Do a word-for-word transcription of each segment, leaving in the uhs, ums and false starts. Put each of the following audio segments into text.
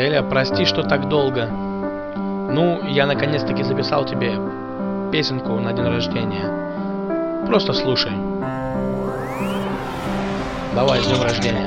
Эля, прости, что так долго. Ну, я наконец-таки записал тебе песенку на день рождения. Просто слушай. Давай, с днем рождения.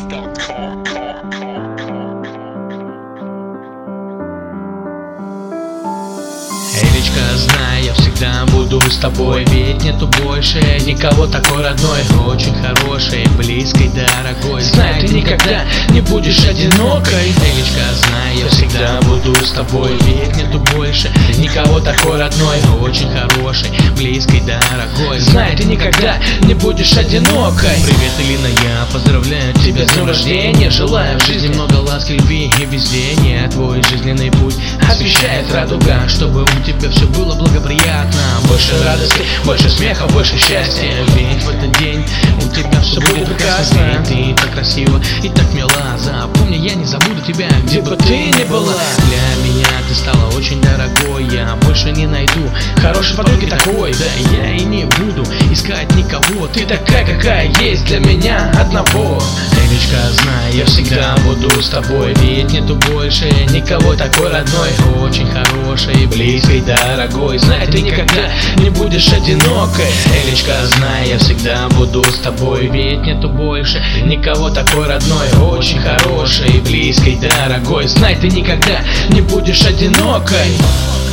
Элечка, знай, я всегда буду с тобой, ведь нету больше никого такой родной, очень хорошей, близкой, дорогой. Знай, ты никогда не будешь одинокой. Элечка, знай, я всегда буду с тобой, ведь нету больше никого такой родной, очень хорошей, близкой, дорогой. Знай, ты никогда не будешь одинокой. Привет, Элина, я поздравляю тебя с днем рождения. Желаю в жизни много ласки, любви и везения. Твой жизненный путь освещает радуга, чтобы у тебя все было благоприятно. Больше радости, больше смеха, больше счастья. Ведь в этот день у тебя все будет прекрасно. Ты так красива и так мила. Запомни, я не забуду тебя, где бы ты ни была. Для меня ты стала очень дорогой. Я больше не найду хорошей подруги такой. Да я и не буду искать никого. Ты такая, какая есть для меня одного. Элечка, знай, я всегда буду с тобой, ведь нету больше никого такой родной, очень хорошей, близкой, дорогой. Знай, ты никогда не будешь одинокой. Элечка, знай, я всегда буду с тобой, ведь нету больше никого такой родной, очень хорошей, близкой, дорогой. Знай, ты никогда не будешь одинокой.